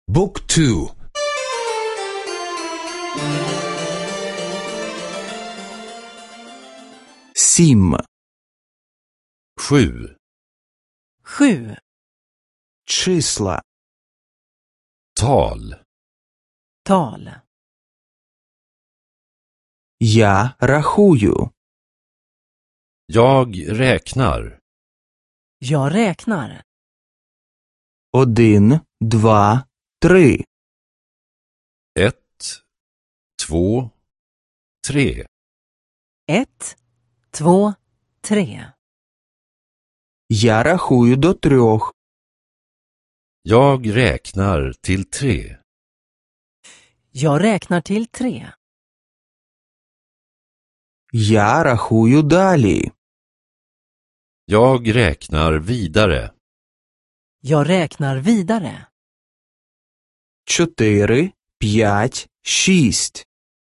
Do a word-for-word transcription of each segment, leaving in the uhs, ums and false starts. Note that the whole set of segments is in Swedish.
Book two. Sim. Sju. Sju. Числа. Tal. Tal. Я рахую. Jag räknar. Jag räknar. Один, два, три. Ett, två, tre. Ett, två, tre. Я рахую до трьох. Jag räknar till tre. Jag räknar till tre. Я рахую далі. Jag räknar vidare. Jag räknar vidare. Чотири, п'ять, шість.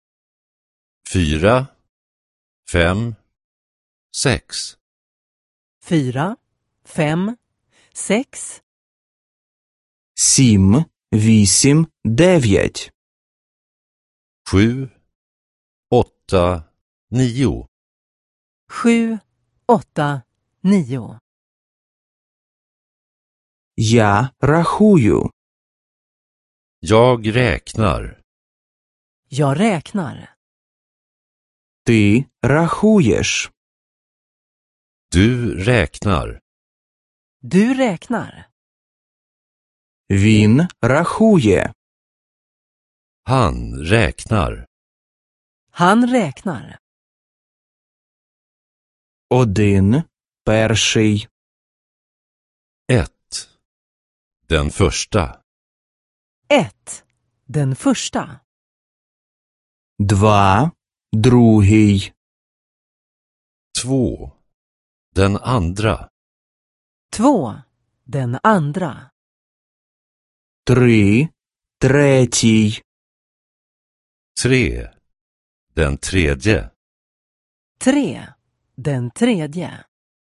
Fyra, fem, sex. Fyra, fem, sex. Сім, вісім, дев'ять. Sju, åtta, nio. Sju, åtta, nio. Я рахую. Jag räknar. Jag räknar. Ти рахуєш. Du räknar. Du räknar. Він рахує. Han räknar. Han räknar. Один, перший. Ett. Den första. Ett. Den första. Два, другий. Två. Den andra. Två. Den andra. Три, третій. Tre. Den tredje. Tre. Den tredje.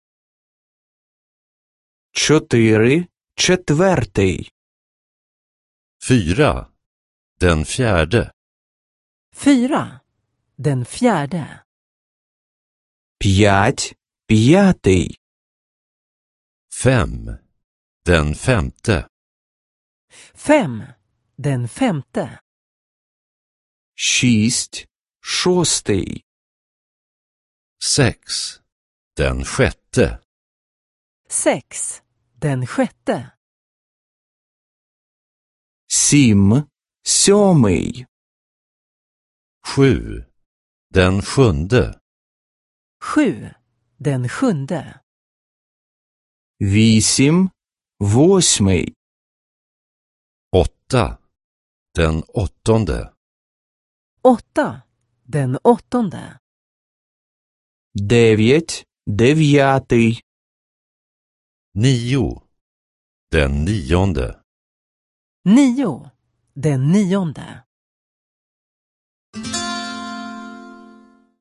Чотири, четвертий. Fyra. Den fjärde. Fyra. Den fjärde. П'ять, п'ятий. Fem. Den femte. Fem. Den femte. Шість, шостий. Sex. Den sjätte. Sex. Den sjätte. Сім, сьомий. Sju. Den sjunde. Sju. Den sjunde. Вісім, восьмий. Åtta. Den åttonde. Åtta. Den åttonde. Дев'ять, дев'ятий. Nio. Den nionde. Nio. Den nionde.